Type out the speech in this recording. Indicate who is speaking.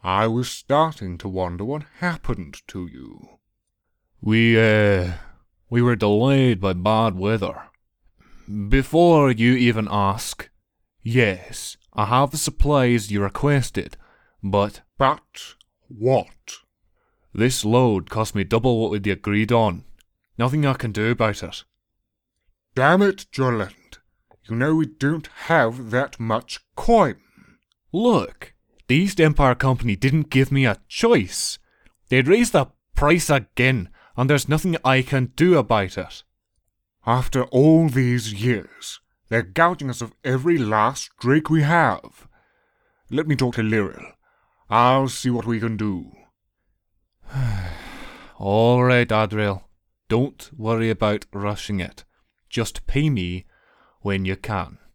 Speaker 1: I was starting to wonder what happened to you.
Speaker 2: We were delayed by bad weather. Before you even ask, yes, I have the supplies you requested, but...
Speaker 1: But what?
Speaker 2: This load cost me double what we'd agreed on. Nothing I can do about it.
Speaker 1: Damn it, Jolland. You know we don't have that much coin.
Speaker 2: Look, the East Empire Company didn't give me a choice. They'd raised the price again, and there's nothing I can do about it.
Speaker 1: After all these years, they're gouging us of every last drake we have. Let me talk to Lyril. I'll see what we can do.
Speaker 2: All right, Adriel. Don't worry about rushing it. Just pay me when you can.